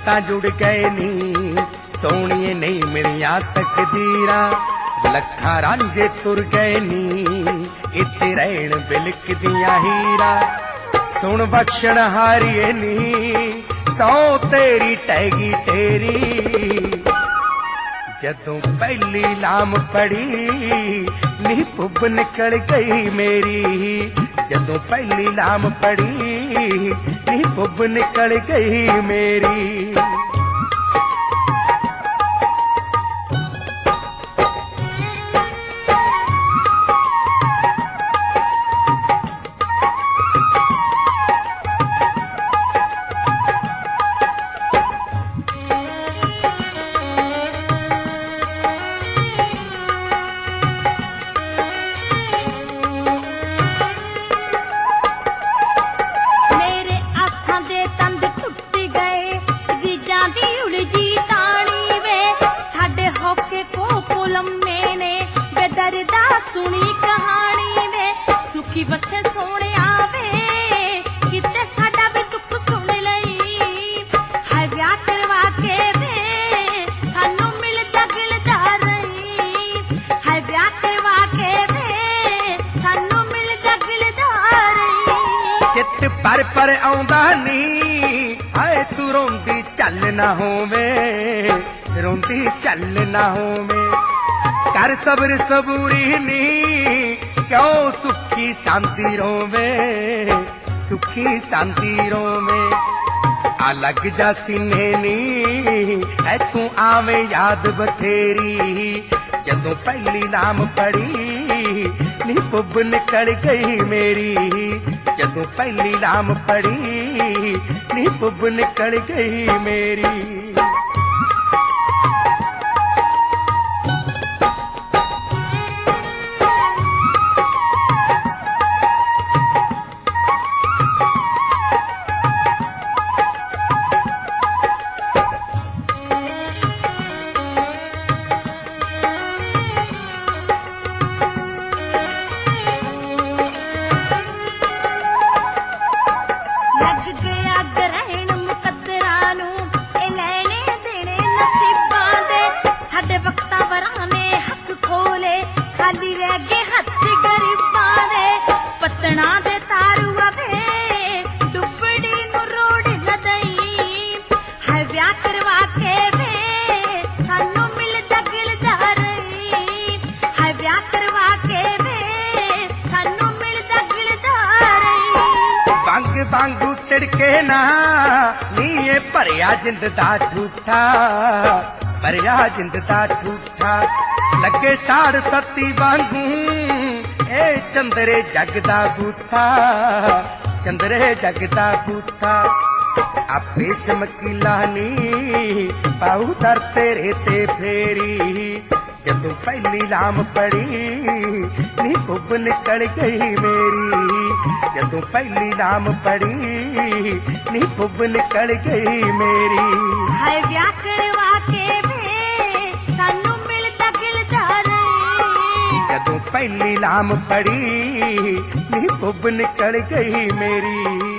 रिश्ता जुड़ गए नी सोहणिए नहीं मिलिया तकदीरा लखा रांझे तुर गए नी इत्ते रहण बिलकदियां हीरा सुन बख्शण हारिए नी सौ तेरी टैगी तेरी जदों पहली लाम पड़ी नी पुब निकल गई मेरी जदों पहली लाम पड़ी नी पुब निकल गई मेरी। सुनी कहानी वे सुखी बसे सोने आवे किते साडा भी दुख सुन लई हाय ब्याह करवा के वे सानू मिलदा गिलदा रही हाय ब्याह करवा के वे सानू मिलदा गिलदा रही चित पर आउंदा नी हाय तू रोंदी चल ना होवे रोंदी चल ना होवे कर सबर सबूरी नी क्यों सुखी शांति रोवे सुखी शांति रोवे आ लग जा सीने नी है तू आवे याद बथेरी जदों पहली नाम पड़ी नी पुब निकल गई मेरी जदों पहली नाम पड़ी नी पुब निकल गई मेरी। पतना दे तारू वे डुबड़ी नु रोड़ न दई हाय ब्याह करवा के वे सानू मिलदा गिलदा रही हाय ब्याह करवा के वे सानू मिलदा गिलदा रही बंग वांगू तिड़के ना नी ये भरिया जिंद दा ठूठा भरिया जिंद दा ठूठा लगे साड़ सती वांगू ए चंदरे जगदा बूथा चंदरे जगदा बूथा आपे चमकीला नी पाऊ दर तेरे ते फेरी जदों पहली लाम पड़ी नी पुब निकल गई मेरी जदों पहली लाम पड़ी नी पुब निकल गई मेरी हाय ब्याह करवा के वे सानू मिलदा गिलदा रही जदों पहली लाम पड़ी नी पुब निकल गई मेरी।